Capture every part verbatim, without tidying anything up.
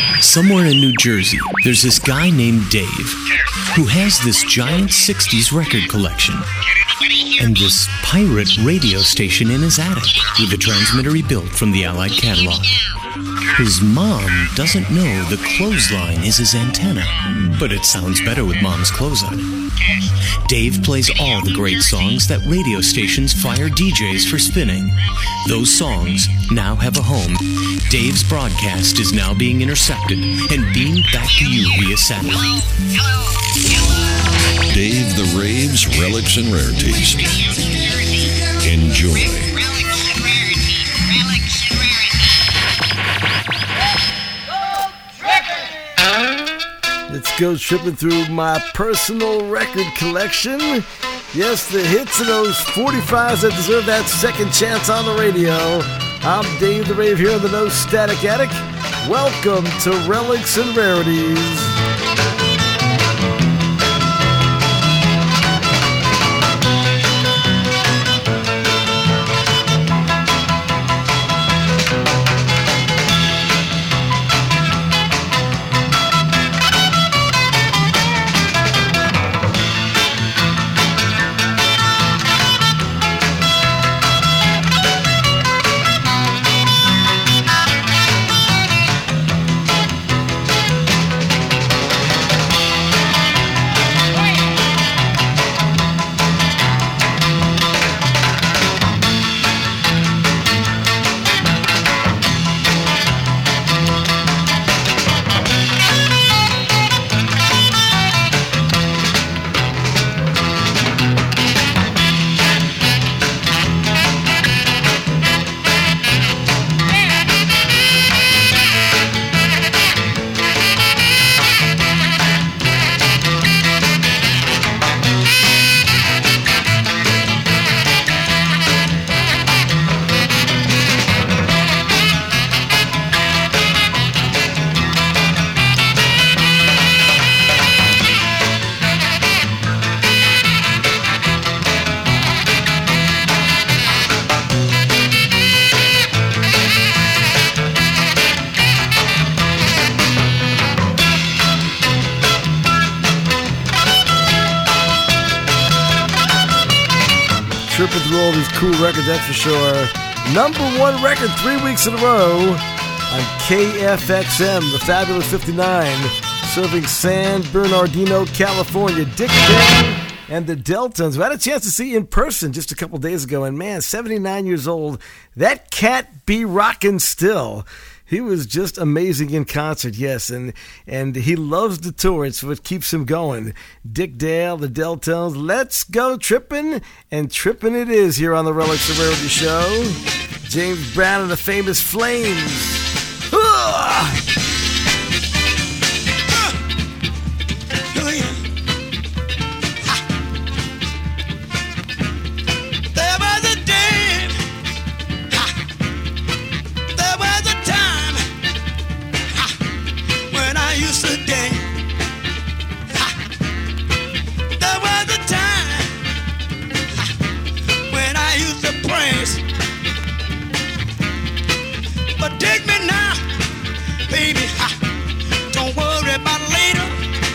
Somewhere in New Jersey, there's this guy named Dave who has this giant sixties record collection and this pirate radio station in his attic with a transmitter he built from the Allied catalog. His mom doesn't know the clothesline is his antenna, but it sounds better with Mom's clothes on. Dave plays all the great songs that radio stations fire D Js for spinning. Those songs now have a home. Dave's broadcast is now being intercepted and beamed back to you via satellite. Dave the Rave's Relics and Rarities. Enjoy. Let's go tripping through my personal record collection. Yes, the hits of those forty-fives that deserve that second chance on the radio. I'm Dave the Rave here in the No Static Attic. Welcome to Relics and Rarities. Tripping through all these cool records, that's for sure. Number one record three weeks in a row on K F X M, the Fabulous fifty-nine, serving San Bernardino, California. Dick Dale and the Deltons, who I had a chance to see in person just a couple days ago, and man, seventy-nine years old, that cat be rockin' still. He was just amazing in concert, yes, and and he loves the tour. It's what keeps him going. Dick Dale, the Deltones, let's go tripping, and tripping it is here on the Relics and Rarities show. James Brown and the Famous Flames. Ugh! Take me now, baby. Don't worry about later.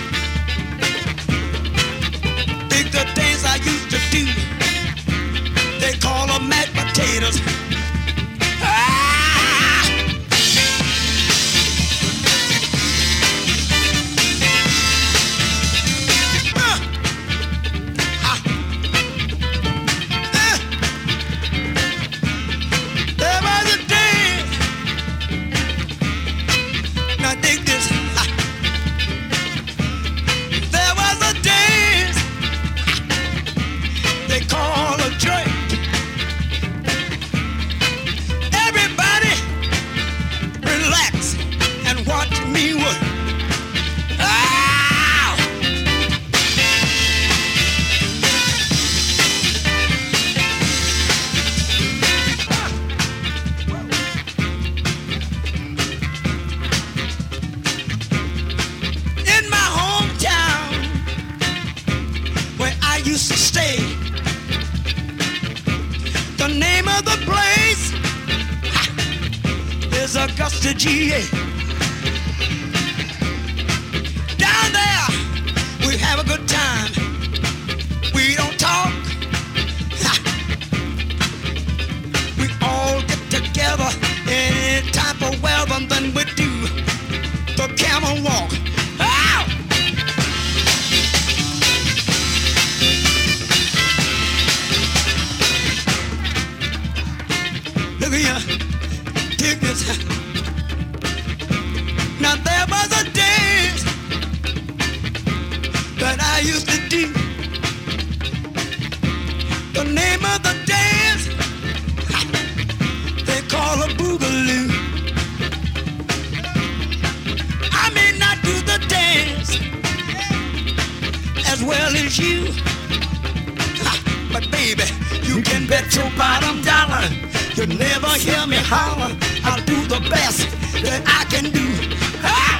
Think the things I used to do, they call them mashed potatoes. Ah! Augusta, G A. there, we have a good time. We don't talk. Ha. We all get together any type of weather, and then we do the camel walk. Ow! Look at here, dig this. Now there was a dance that I used to do. The name of the dance they call a boogaloo. I may not do the dance as well as you, but baby, you can bet your bottom dollar you'll never hear me holler. I'll do the best that I can do. Ah!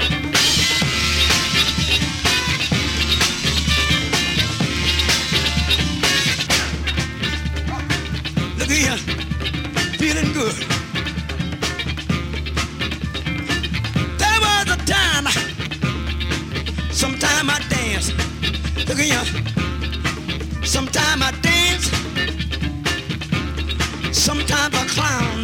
Look here, feeling good. There was a time, sometime I dance. Look here, sometime I dance, sometimes I clown.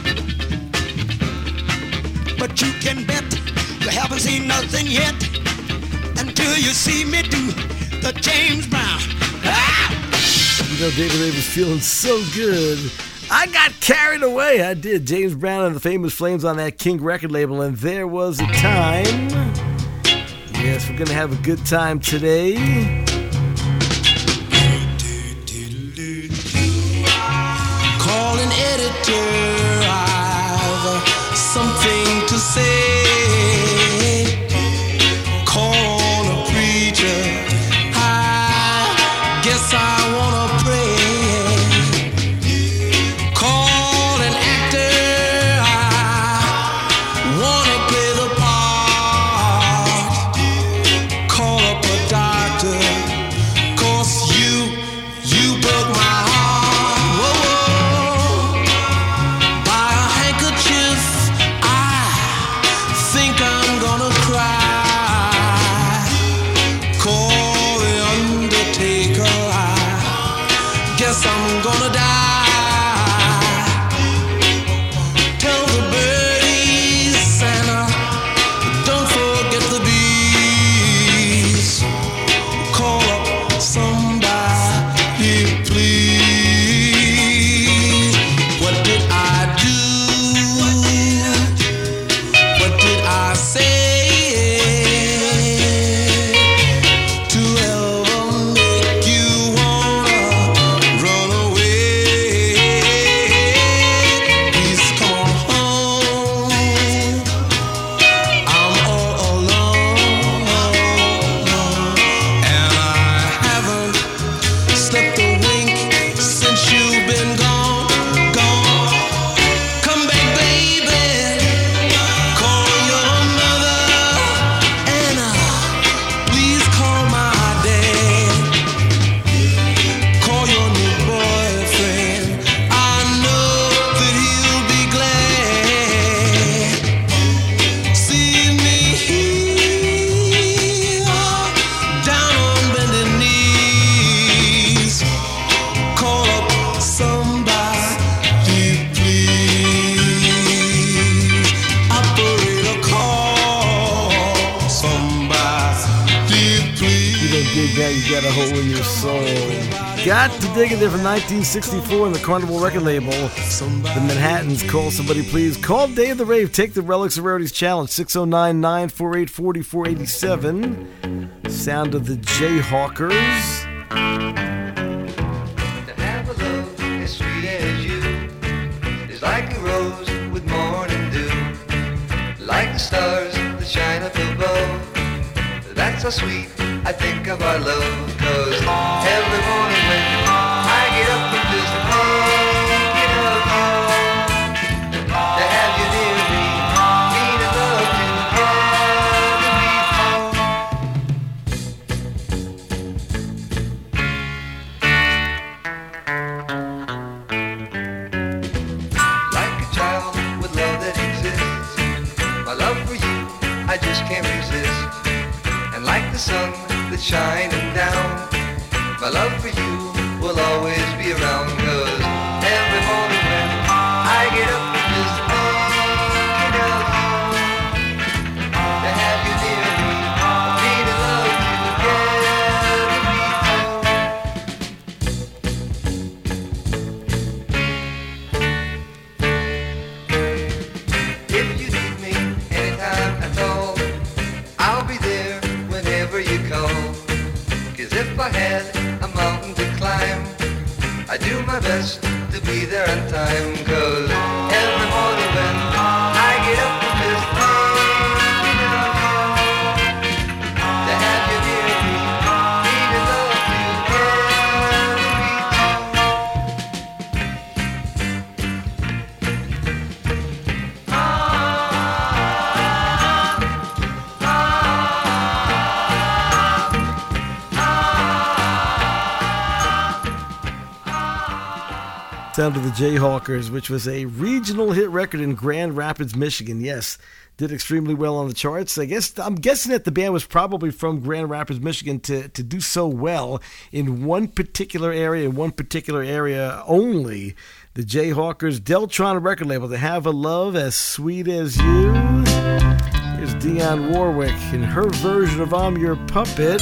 But you can bet you haven't seen nothing yet until you see me do the James Brown. Ah! You know, David Ray was feeling so good. I got carried away. I did. James Brown and the Famous Flames on that King record label. And there was a time. Yes, we're going to have a good time today. Call an editor. I've something to say. Call on a preacher. I guess I wanna pray. Call an actor. I wanna play the part. Call up a doctor. 'Cause you, you broke my heart. Whoa, whoa. Buy a handkerchief. I think I'm gonna cry. Call the undertaker. I guess I'm gonna die. Tell the birdies, Santa, don't forget the bees. Call up somebody, please. What did I do? What did I say to ever make you wanna run away? Please come home. I'm all alone, and I haven't slept a wink since you've been gone, gone. Come back, baby. Call your mother, and uh, please call my dad. Call your new boyfriend. I know that he'll be glad. See me here, down on bended knees. Call up somebody, please. Operator, call somebody, please. You don't dig that, you got a hole in your soul. Got to dig it there from nineteen sixty-four in the Carnival record label. The Manhattans, Call Somebody Please. Call Dave the Rave. Take the Relics of Rarities Challenge. six oh nine, nine four eight, four four eight seven. Sound of the Jayhawkers. To have a love as sweet as you is like a rose with morning dew, like the stars that shine up above. That's how sweet I think of our love. 'Cause every morning when I get up and just thinking of you, to have you near me, mean enough to have you like a child with love that exists. My love for you, I just can't resist. And And like the sun that's shining down, my love for you will always be around. Cause every morning when I get up and just thinking of you, to have you near me, me to love you together. If you need me anytime at all, I'll be there whenever you call. Cause if I had a mountain to climb, I do my best to be there on time. Cause every morning when I get up and just thinking of you, to have you near me, me to love you Sound of the Jayhawkers, which was a regional hit record in Grand Rapids, Michigan. Yes, did extremely well on the charts. I guess I'm guessing that the band was probably from Grand Rapids, Michigan, to, to do so well in one particular area, in one particular area only. The Jayhawkers, Deltron record label, to have a love as sweet as you. Here's Dionne Warwick in her version of I'm Your Puppet.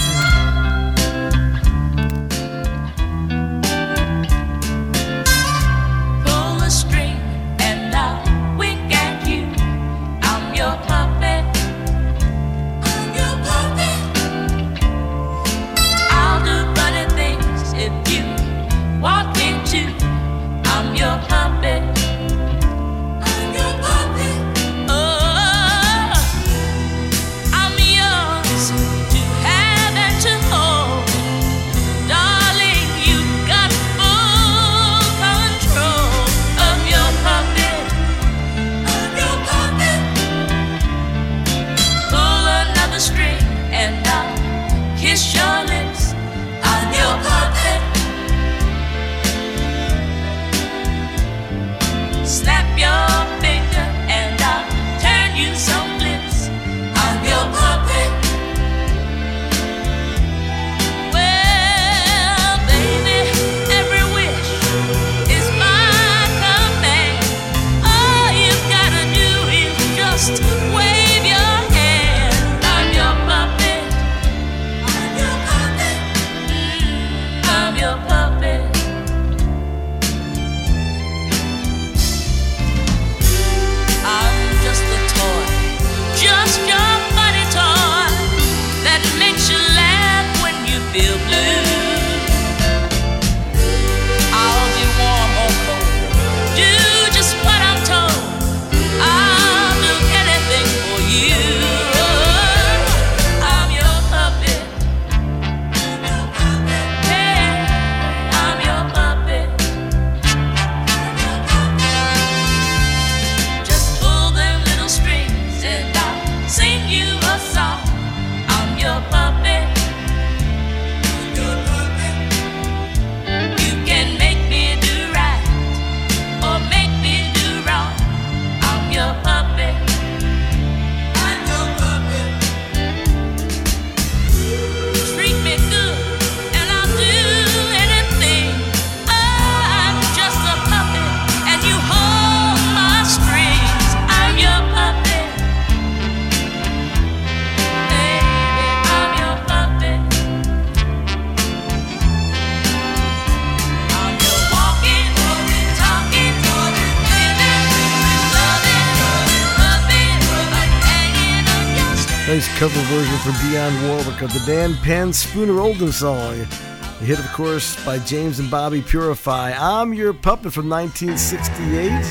Nice cover version from Dionne Warwick of the Dan Penn Spooner Oldham song. A hit, of course, by James and Bobby Purify. I'm Your Puppet from nineteen sixty-eight.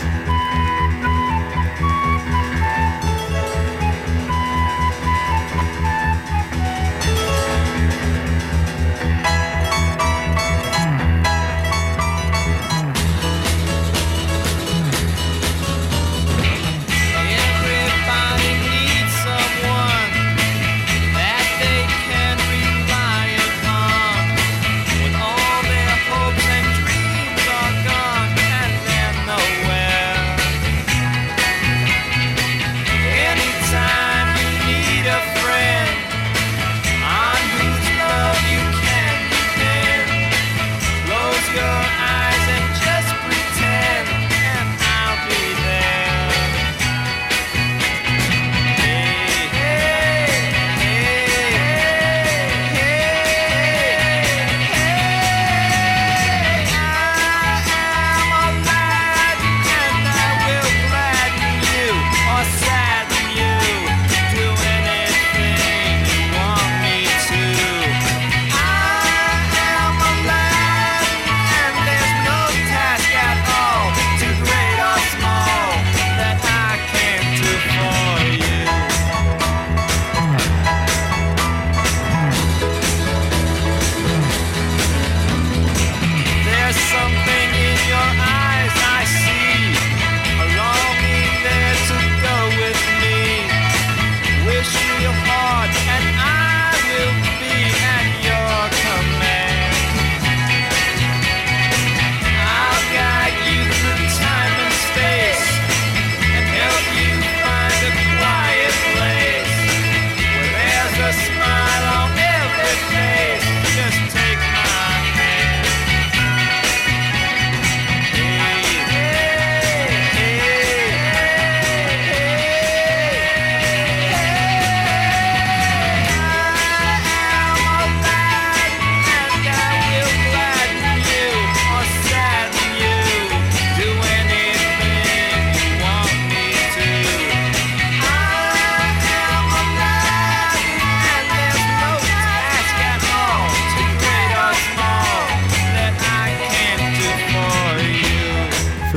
Hopes and dreams are gone, and they're nowhere.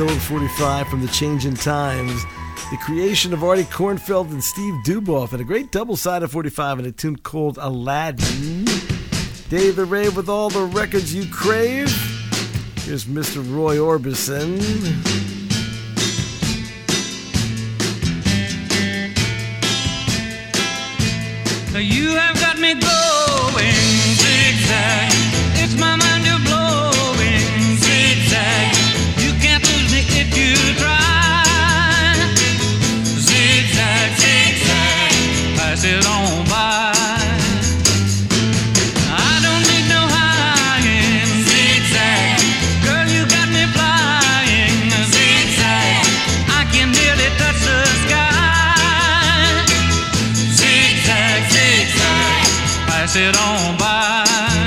Gold forty-five from the Changing Times. The creation of Artie Kornfeld and Steve Duboff, and a great double-sided forty-five and a tune called Aladdin. Dave the Rave with all the records you crave. Here's Mister Roy Orbison. You have got me going zigzag. It's my mind you're blowing zigzag. You can't lose me if you try. Zigzag, zigzag, pass it on by. I don't need no high-end zigzag. Girl, you got me flying zigzag. I can nearly touch the sky. Pass it on by.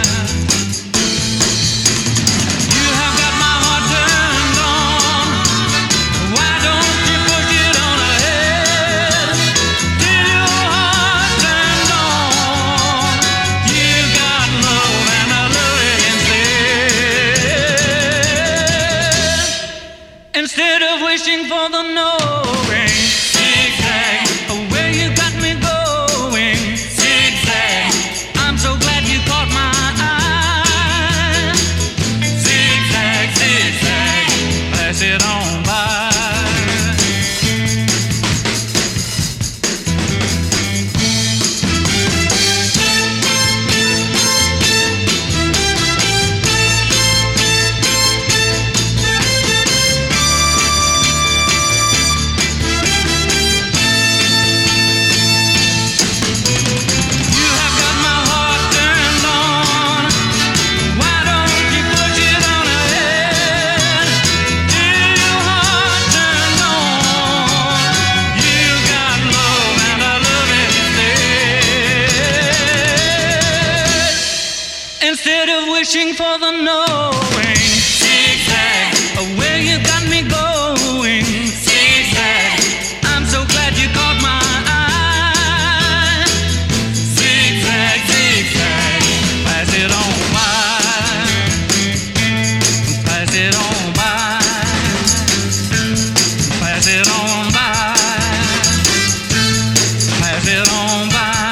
You have got my heart turned on. Why don't you push it on ahead till your heart turned on? You got love and I love it instead. Instead of wishing for the knowing zigzag, where you got me going zigzag. So glad you caught my eye. Zigzag, zigzag, pass it on by. Wishing for the knowing zigzag, where you got me going zigzag. I'm so glad you caught my eye. Zigzag, zigzag, pass it on by. Pass it on by. Pass it on by. Pass it on by.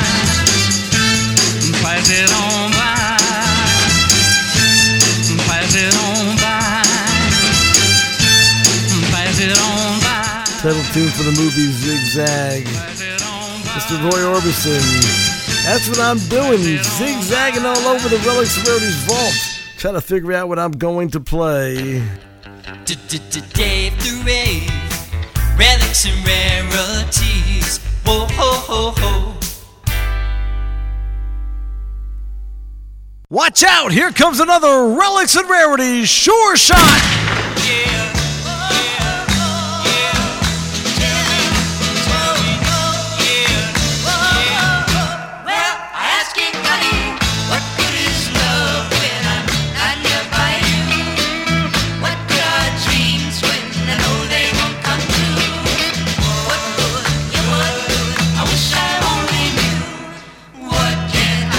Pass it on by. Title tune for the movie Zigzag. Mister Roy Orbison. That's what I'm doing, zigzagging all over the Relics and Rarities vault, trying to figure out what I'm going to play. Dave the Rave, Relics and Rarities. Whoa, ho, ho, ho. Watch out! Here comes another Relics and Rarities Sure Shot! Yeah.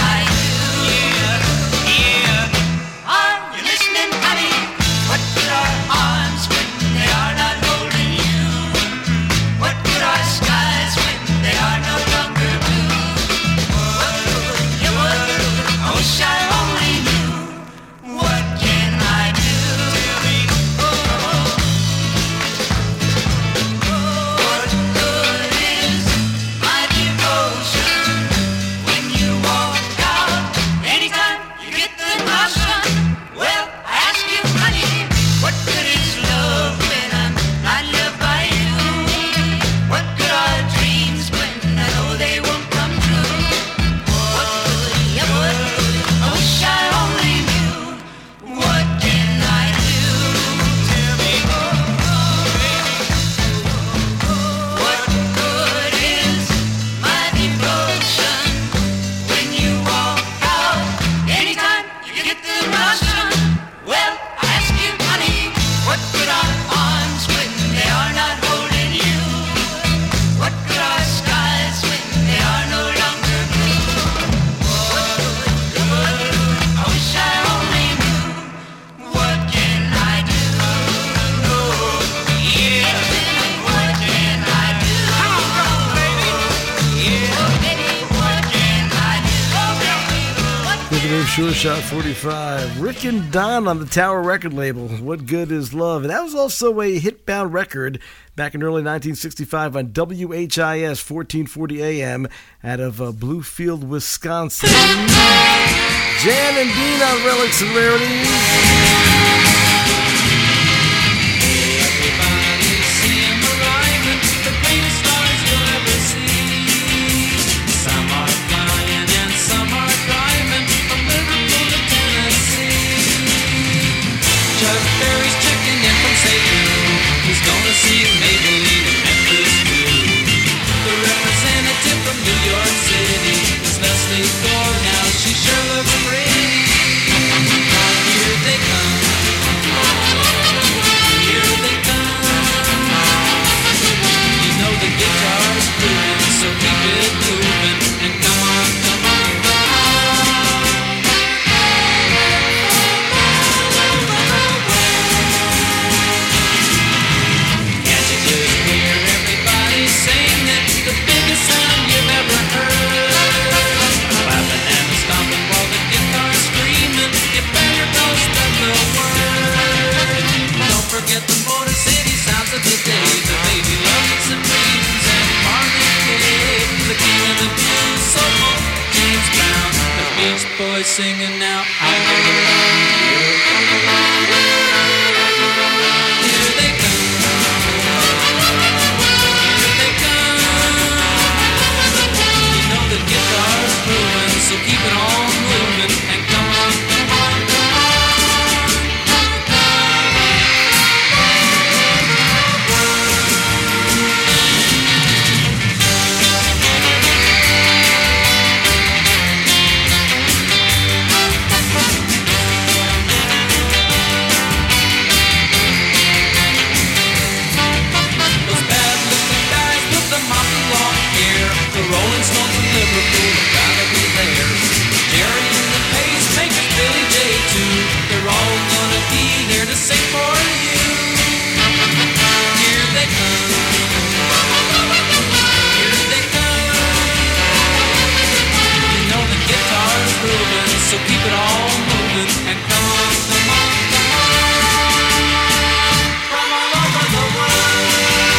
Are you listening, honey? What could I name Sure Shot forty-five. Rick and Don on the Tower record label. What Good Is Love? And that was also a hit-bound record back in early nineteen sixty-five on W H I S fourteen forty A M out of uh, Bluefield, Wisconsin. Jan and Dean on Relics and Rarities. Gonna see Maybelline in Memphis too. The representative from New York City is Leslie Gore. Now she sure looks pretty. Here they come. Here they come. You know the guitar's grooving, so keep it moving and come on, come on, come on. The biggest sound you've ever heard. Clapping and stomping while the guitar's screaming. You better go spread the word. Don't forget the Motor City sounds of the day. The Baby Loves and Dreams and Marvin Gaye. The king of the blues, so old James Brown. The Beach Boys singing now. Out on the run. Here they come. The guitar's moving, so keep it on moving and come on, come on, come those bad-looking guys with the moppy long hair, the Rolling Stones in Liverpool have gotta be there. Jerry and the Pacemakers, Billy J too, they're all gonna be there to sing for you. Here they come. Here they come. You know the guitar's grooving, so keep it all moving and come on, come on, come on. From all over the world.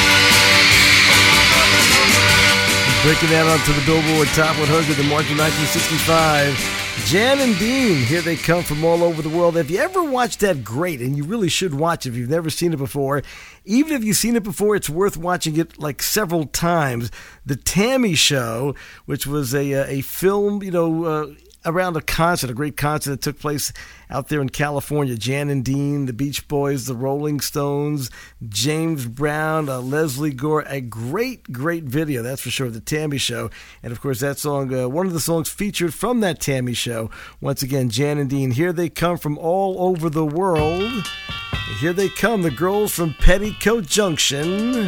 Breaking that onto the Billboard Top one hundred in March of nineteen sixty-five. Jan and Dean, here they come from all over the world. If you ever watched that, great, and you really should watch it if you've never seen it before. Even if you've seen it before, it's worth watching it like several times. The Tammy Show, which was a a film, you know, uh, around a concert, a great concert that took place out there in California. Jan and Dean, the Beach Boys, the Rolling Stones, James Brown, uh, Leslie Gore. A great, great video, that's for sure, the Tammy Show. And, of course, that song, uh, one of the songs featured from that Tammy Show. Once again, Jan and Dean, here they come from all over the world. Here they come, the girls from Petticoat Junction.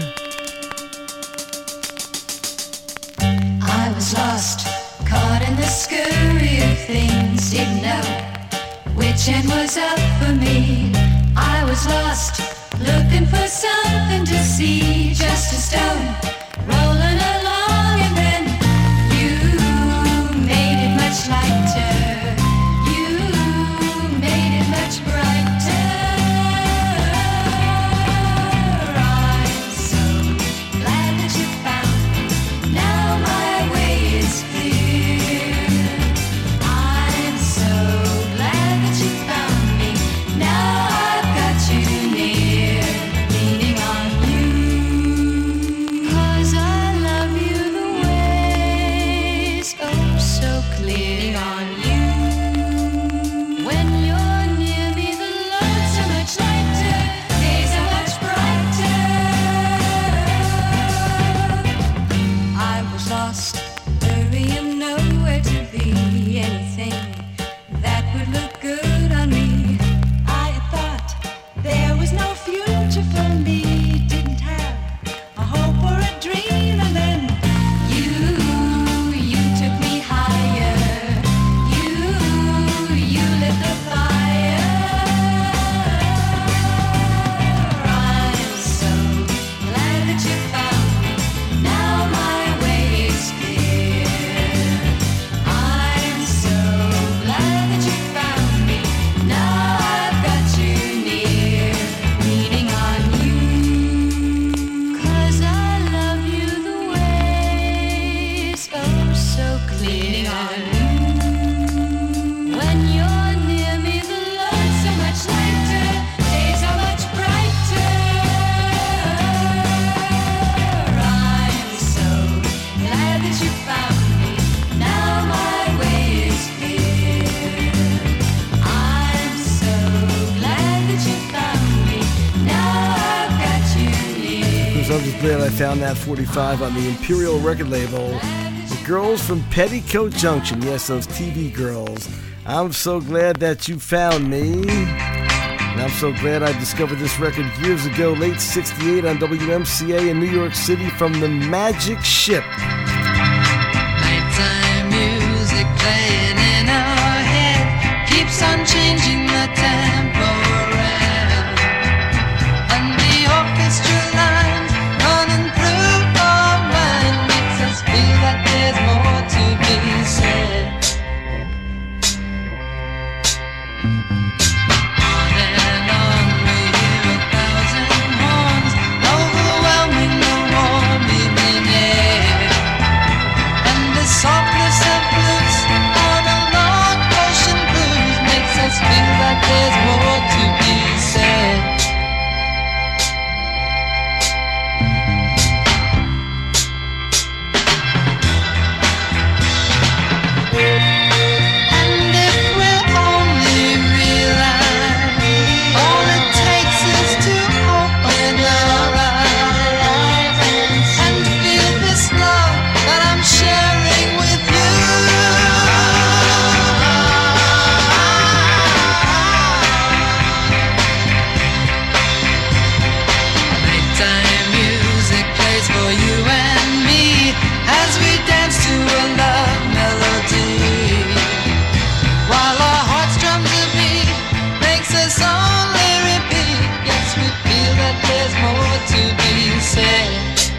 I was lost, caught in the scurry of things, didn't know which end was up for me. I was lost, looking for something to see, just a stone rolling along, and then you made it much lighter. You made it much brighter. I'm so glad that you found. Now my way is clear. I'm so glad that you found me. Now I've got you near, leaning on you. 'Cause I love found me. Now my way is clear. I'm so glad that you found me. Now I've got you near. So I'm just glad I found that forty-five on the Imperial record label. The girls from Petticoat Junction. Yes, those T V girls. I'm so glad that you found me. And I'm so glad I discovered this record years ago, late sixty-eight on W M C A in New York City from the Magic Ship. Nighttime music playing in our head keeps on changing the tempo around, and the orchestra lines running through our mind makes us feel that there's more to be said. There's more to be said. And if we'll only realize all it takes is to open our eyes and feel this love that I'm sharing with you. For you and me as we dance to a love melody, while our heartstrums a beat makes us only repeat. Yes, we feel that there's more to be said.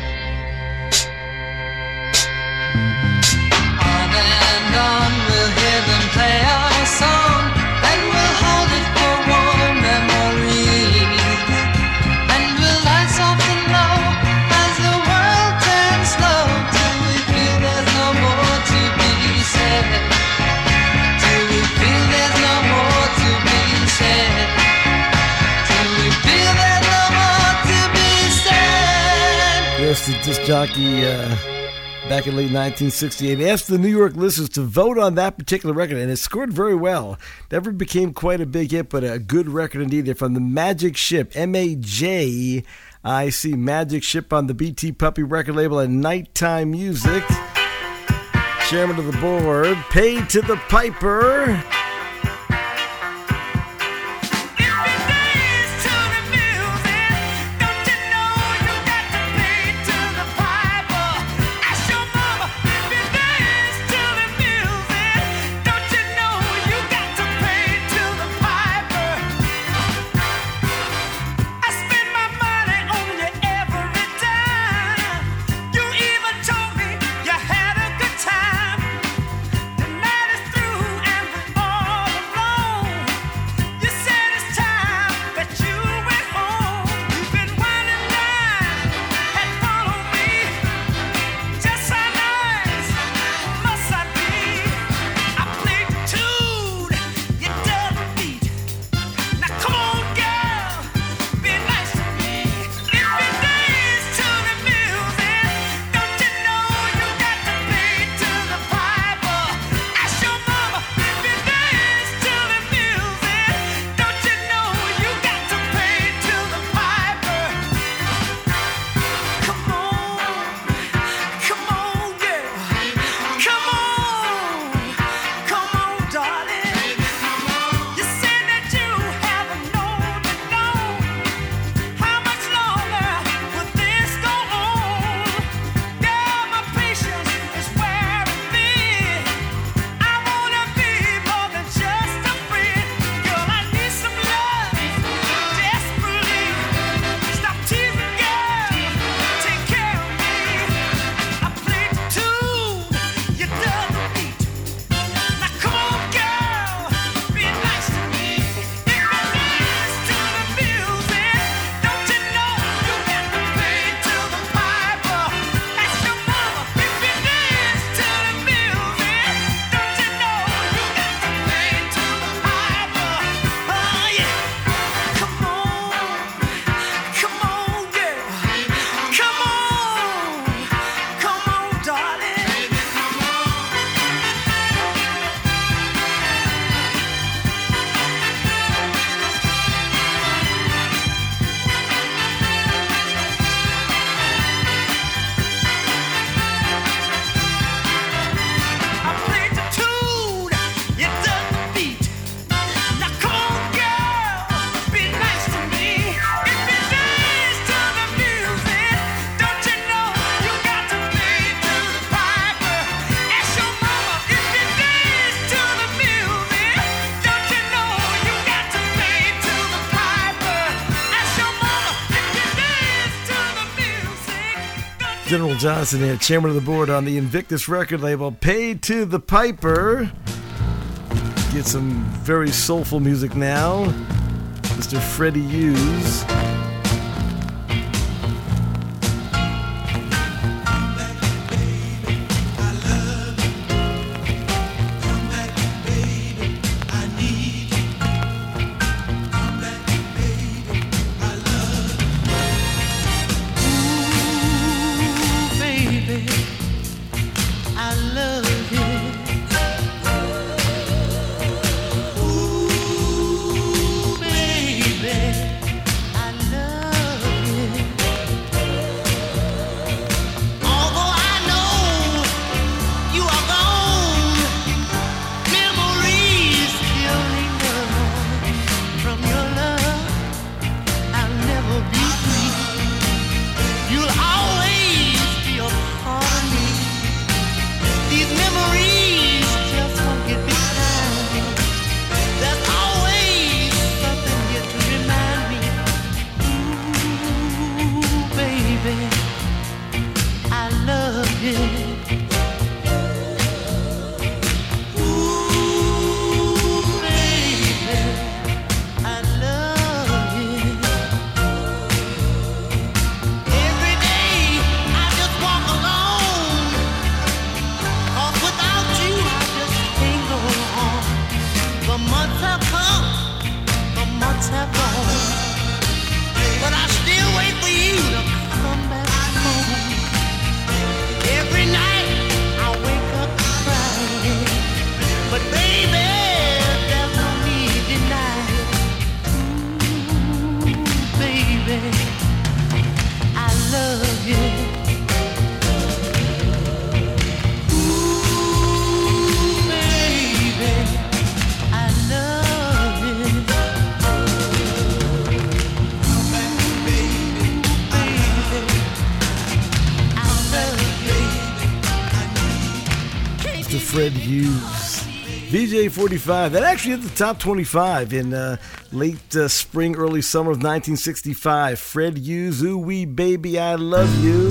On and on we'll hear them play our song, and we'll hold it for warm memories, and we'll lie soft and low as the world turns slow, till we feel there's no more to be said. Till we feel there's no more to be said. Till we feel there's no more to be said. Yes, the disc jockey uh, back in late nineteen sixty-eight asked the New York listeners to vote on that particular record, and it scored very well. Never became quite a big hit, but a good record indeed. They're from the Magic Ship, M A J I C, Magic Ship on the B T Puppy record label and Nighttime Music. Chairman of the board, paid to the piper. You had a good time. The night is through and the General Johnson here, chairman of the board on the Invictus record label, Paid to the Piper. Get some very soulful music now. Mister Freddie Hughes. Fred Hughes. V J forty-five. That actually hit the top twenty-five in uh, late uh, spring, early summer of nineteen sixty-five. Fred Hughes, Ooh Wee Baby, I Love You.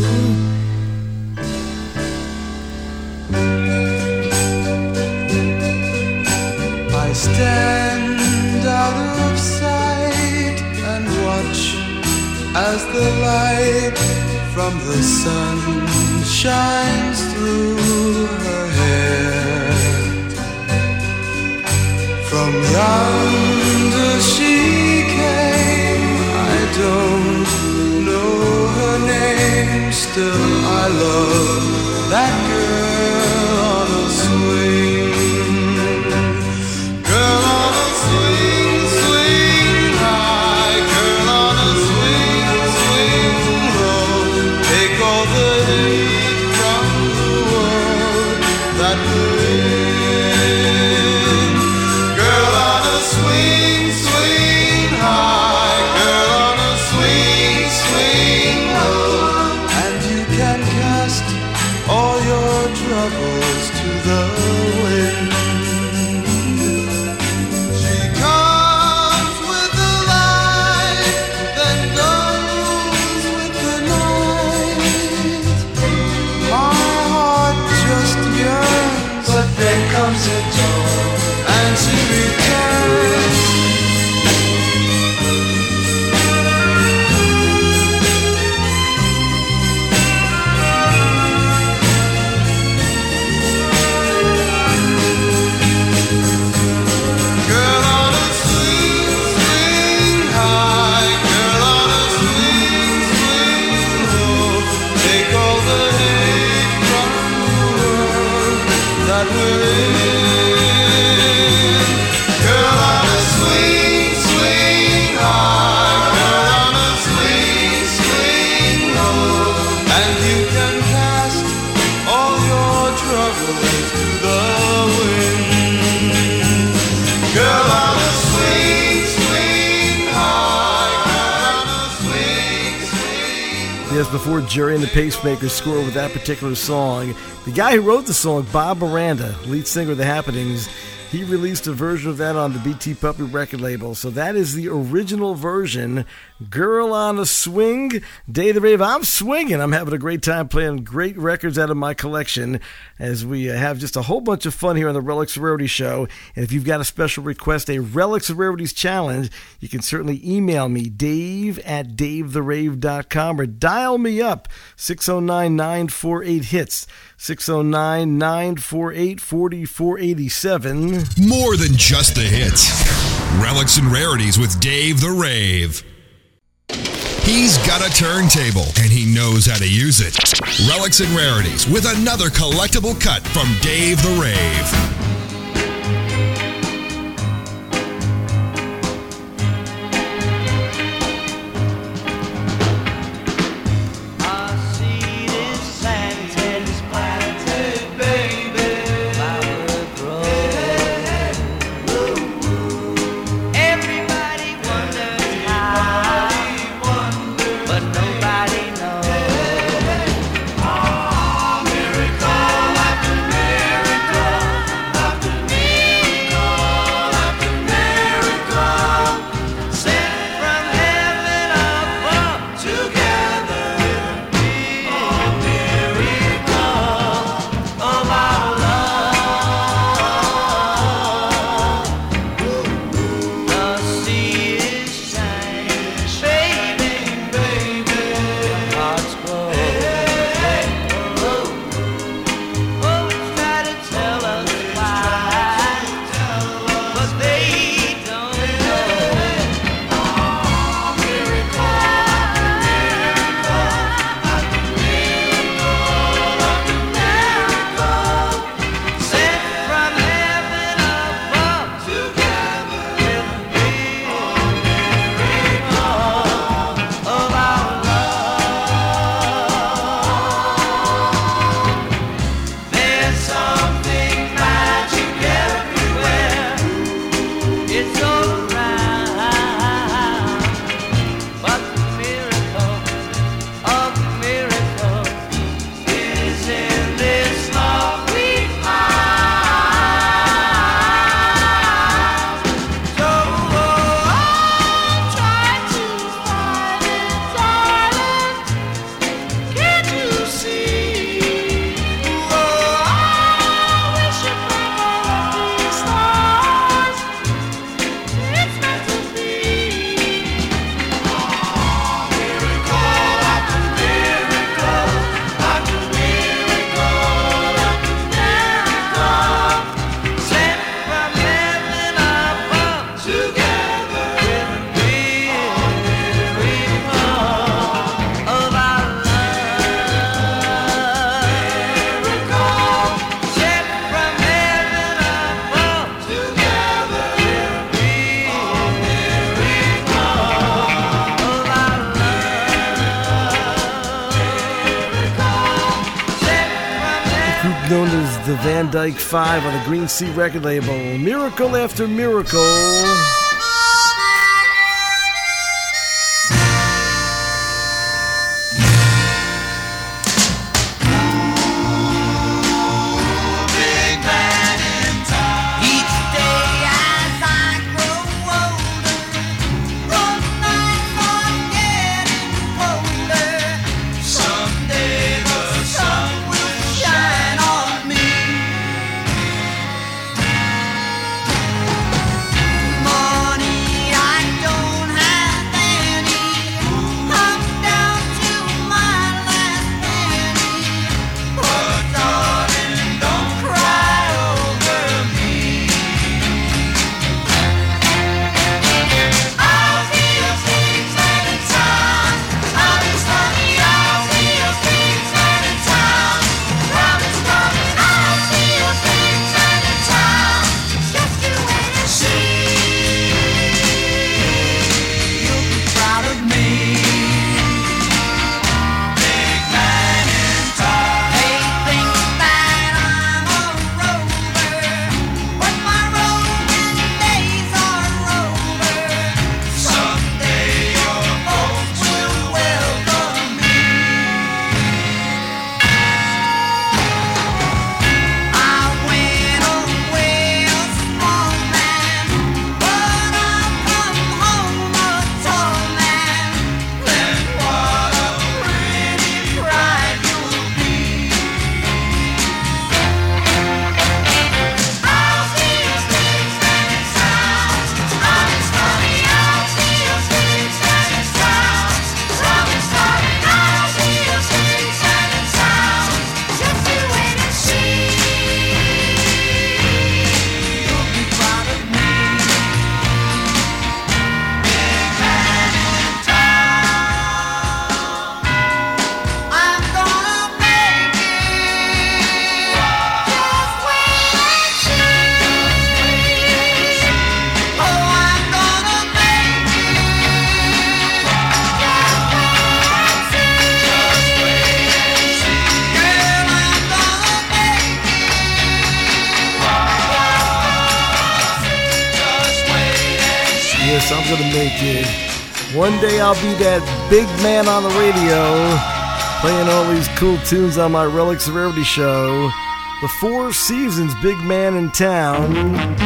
I stand out of sight and watch as the light from the sun shines through her hair. From yonder she came, I don't know her name, still I love that girl on a swing. Girl on a swing, swing high, girl on a swing, swing low, take all the hate from the world that we're in. Girl on a swing, swing high, girl on a swing, swing low, and you can cast all your troubles to the wind. She comes with the light, then goes with the night. My heart just yearns, but then comes a dawn, and she returns. Girl on a swing, swing high, girl on a swing, swing low, take all the hate from the world that we're in. Girl on a swing, swing high, girl on a swing, swing low, and you can cast all your troubles to the wind. Girl on a swing, swing high, girl on a swing, swing. Yes, before Jerry and the Pacemakers score with that particular song, the guy who wrote the song, Bob Miranda, lead singer of The Happenings, he released a version of that on the B T Puppy record label. So that is the original version. Girl on a Swing, Day of the Rave. I'm swinging. I'm having a great time playing great records out of my collection as we uh, have just a whole bunch of fun here on the Relics of Rarity show. And if you've got a special request, a Relics of Rarities challenge, you can certainly email me, dave at dave the rave dot com, or dial me up, six oh nine, nine four eight, hits, six oh nine, nine four eight, four four eight seven. More than just the hits. Relics and Rarities with Dave the Rave. He's got a turntable, and he knows how to use it. Relics and Rarities with another collectible cut from Dave the Rave. Known as the Van Dyke Five on the Green Sea record label. Miracle after miracle. More this. I'm gonna make it. One day I'll be that big man on the radio, playing all these cool tunes on my Relics of Rarity show. The Four Seasons Big Man in Town.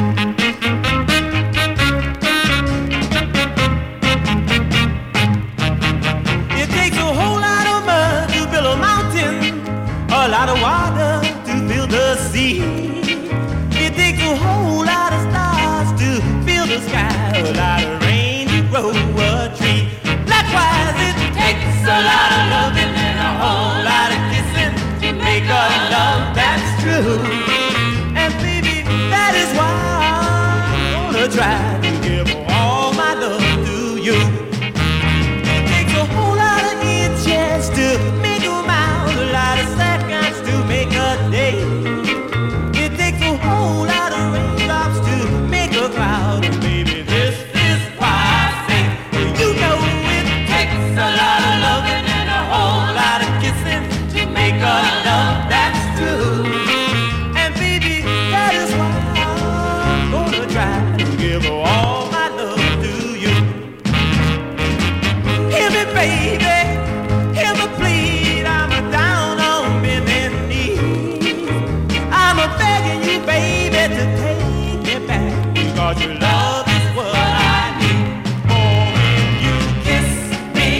It takes a whole lot of mud to build a mountain, a lot of water to fill the sea. It takes a whole lot of stars to fill the sky, a lot of rain to grow a tree. Likewise, it takes a lot of loving and a whole lot of kissing to make a love that's true. And baby, that is why I'm gonna try to give all my love to you. It takes a whole lot of inches to make a mile, a lot of seconds to make a day. It takes a whole lot of raindrops to make a cloud. And baby, this is why I say, you know it takes a lot of loving and a whole lot of kissing to make a love that's true. And baby, that is why I'm gonna try to give all my love to you. Hear me, baby, hear me plead. I'm a down on bending knees. I'm a begging you, baby, to take me back, because your love is what I need. Oh, when you kiss me,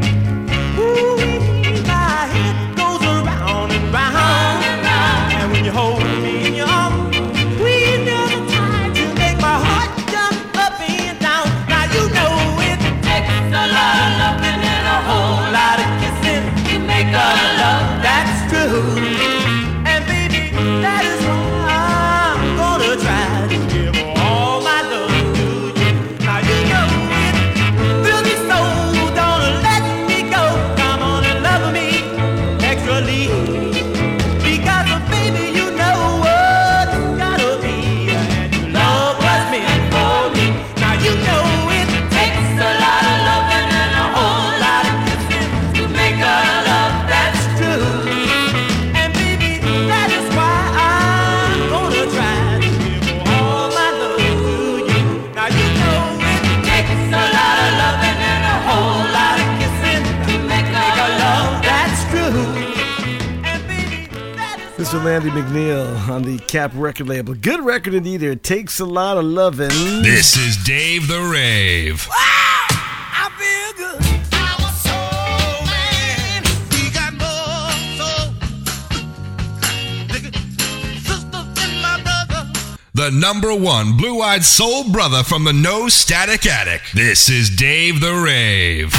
ooh, my head goes around and round, and when you hold me in your arms, we never try to make my heart jump up and down. Now you know it takes a lot of loving and a whole lot of kissing to make a love that's true. And baby, that is why I'm gonna try to give all my love to you. Now you know it thrill me so, don't let me go. Come on and love me extrally, because oh, baby, you know what it's gotta be, and your love was meant for me. Now you know it takes a lot of loving and a whole lot of kissing to make a love that's true. And baby, that is why I'm gonna try to give all my love to you. Now you know it takes a lot of loving and a whole lot of kissing to make a love that's true. And baby, that is Mister Landy McNeil on the Cap record label. Good record indeed. It takes a lot of loving. This is Dave the Rave. I feel good. Our soul man, he got more soul. Sisters and my brother. The number one blue-eyed soul brother from the No Static Attic. This is Dave the Rave.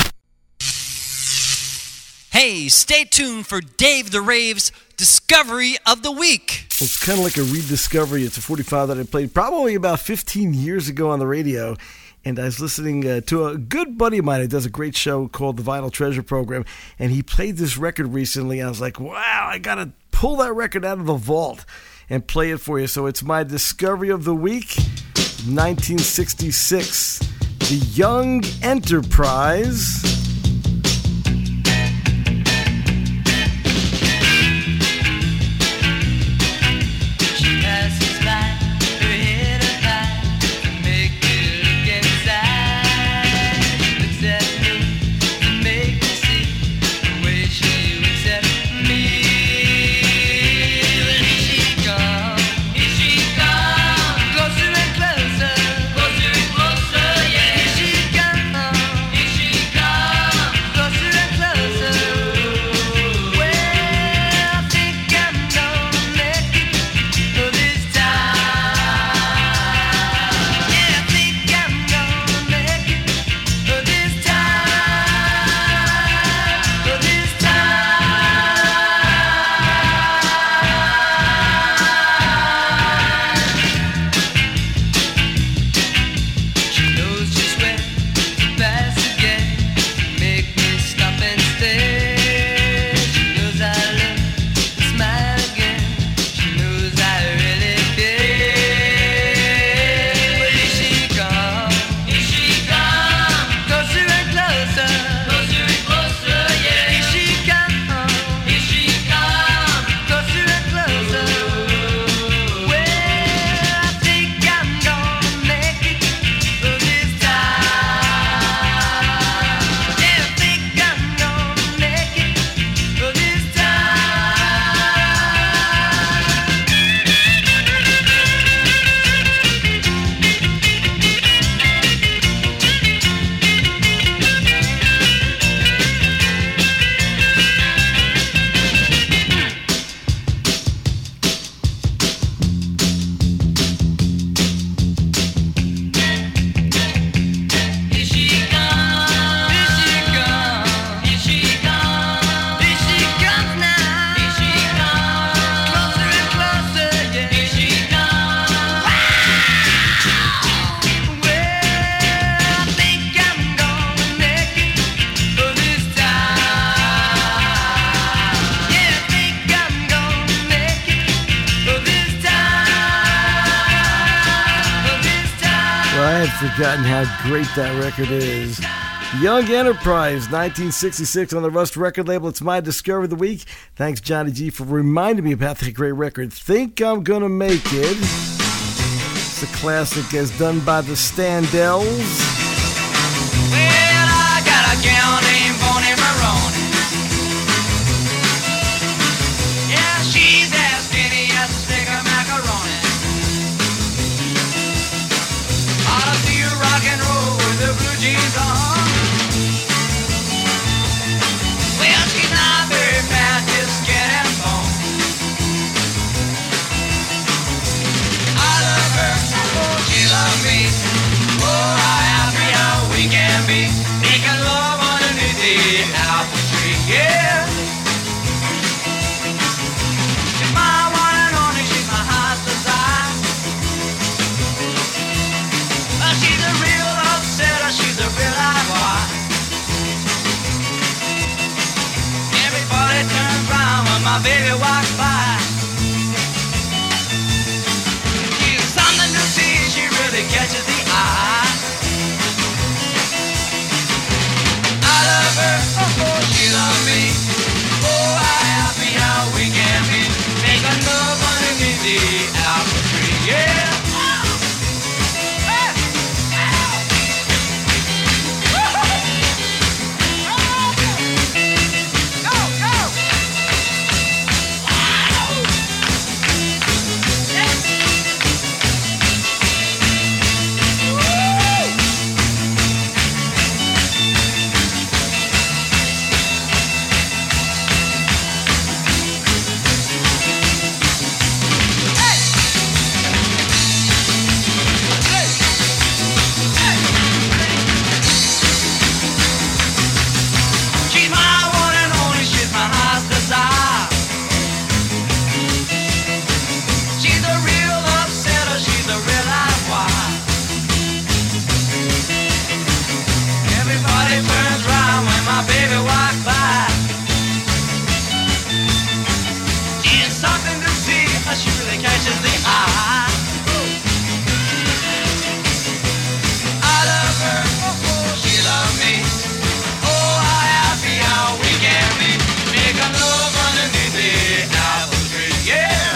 Hey, stay tuned for Dave the Rave's Discovery of the Week. It's kind of like a rediscovery. It's a forty-five that I played probably about fifteen years ago on the radio. And I was listening uh, to a good buddy of mine who does a great show called The Vinyl Treasure Program. And he played this record recently. And I was like, wow, I got to pull that record out of the vault and play it for you. So it's my Discovery of the Week, nineteen sixty-six, The Young Enterprise. She passes by, her head up high, make me look inside. Looks at me to make me see the way she looks at me. Well, here she comes, here she comes, closer and closer, closer and closer, yeah. Here she comes, here she comes. forgotten how great that record is. Young Enterprise, nineteen sixty-six on the Rust record label. It's my Discovery of the Week. Thanks, Johnny G, for reminding me about that great record. Think I'm Gonna Make It. It's a classic as done by the Standells. Well, I got a gal named Bonnie Maroney. Yeah, she's as skinny as a stick of macaroni. Ought to see her rock and roll with the blue jeans on. Well, she's not very fat, just skin and bone. I love her, oh, she loves me. Oh, how happy how we can be, making love underneath the apple tree, yeah. She's my one and only, she's my heart's desire. Uh, she's a real upsetter, she's a real live wire. Everybody turns round when my baby walks by. She's something to see, she really catches the eye. I love her, oh, she loves me. Oh, how happy how we can be, making love underneath the apple tree, yeah. She's my one and only, she's my heart's desire. She's a real upsetter, she's a real live wire. Everybody turns round when my baby walks by. She's something to see, she really catches the eye. I love her, oh, she loves me. Oh, how happy how we can be, making love underneath the apple tree, yeah.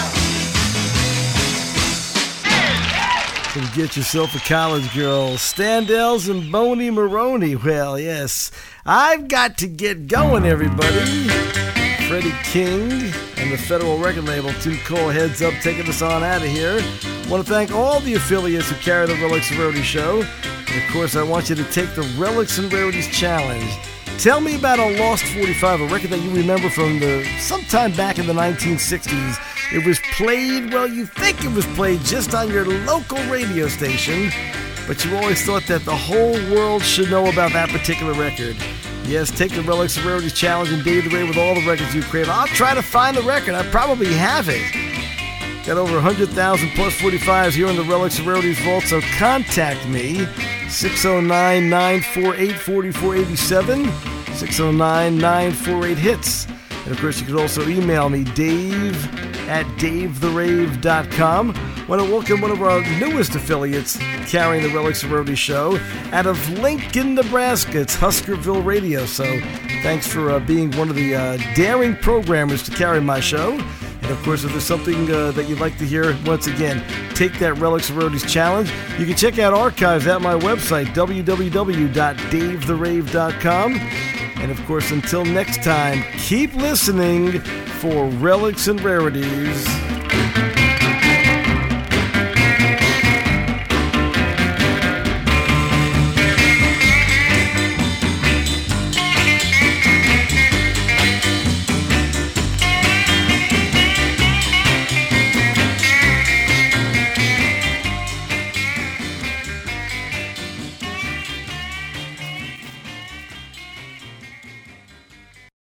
So get yourself a college girl. Standells and Bonnie Maroney. Well, yes. I've got to get going, everybody. Freddie King and the Federal Record Label, Too Cold Heads Up, taking us on out of here. I want to thank all the affiliates who carry the Relics and Rarities show. And of course, I want you to take the Relics and Rarities Challenge. Tell me about a Lost forty-five, a record that you remember from the sometime back in the nineteen sixties. It was played, well, you think it was played just on your local radio station, but you always thought that the whole world should know about that particular record. Yes, take the Relics and Rarities Challenge and Dave the Ray with all the records you crave. I'll try to find the record. I probably have it. Got over one hundred thousand plus forty-fives here in the Relics and Rarities vault, so contact me. six oh nine, nine four eight, four four eight seven. six oh nine, nine four eight, hits. And of course, you can also email me, Dave at dave the rave dot com. I want to welcome one of our newest affiliates carrying the Relics and Rarities show out of Lincoln, Nebraska. It's Huskerville Radio. So thanks for uh, being one of the uh, daring programmers to carry my show. And of course, if there's something uh, that you'd like to hear, once again, take that Relics and Rarities Challenge. You can check out archives at my website, w w w dot dave the rave dot com. And of course, until next time, keep listening for Relics and Rarities.